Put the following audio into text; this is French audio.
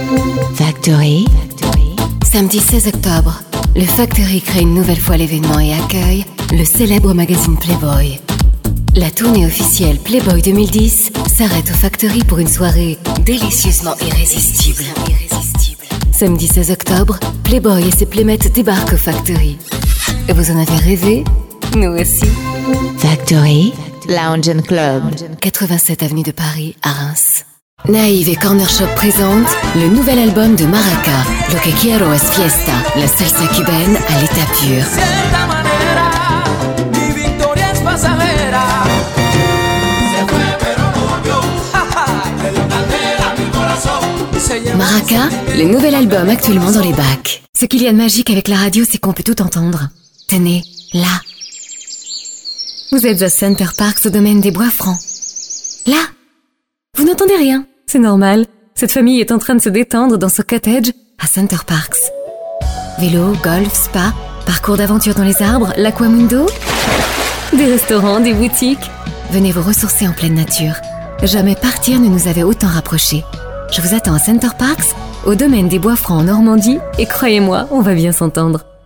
Factory. Samedi 16 octobre, le Factory crée une nouvelle fois l'événement et accueille le célèbre magazine Playboy. La tournée officielle Playboy 2010 s'arrête au Factory pour une soirée délicieusement irrésistible. Samedi 16 octobre, Playboy et ses playmates débarquent au Factory. Vous en avez rêvé? Nous aussi. Factory Lounge & Club, 87 avenue de Paris à Reims. Naïve et Corner Shop présente le nouvel album de Maraca, Lo que quiero es fiesta, la salsa cubaine à l'état pur. Maraca, le nouvel album actuellement dans les bacs. Ce qu'il y a de magique avec la radio, c'est qu'on peut tout entendre. Tenez, là. Vous êtes à Center Parcs au domaine des Bois-Francs. Là. Vous n'entendez rien, c'est normal. Cette famille est en train de se détendre dans ce cottage à Center Parcs. Vélo, golf, spa, parcours d'aventure dans les arbres, l'aquamundo. Des restaurants, des boutiques. Venez vous ressourcer en pleine nature. Jamais partir ne nous avait autant rapprochés. Je vous attends à Center Parcs, au domaine des Bois-Francs en Normandie, et croyez-moi, on va bien s'entendre.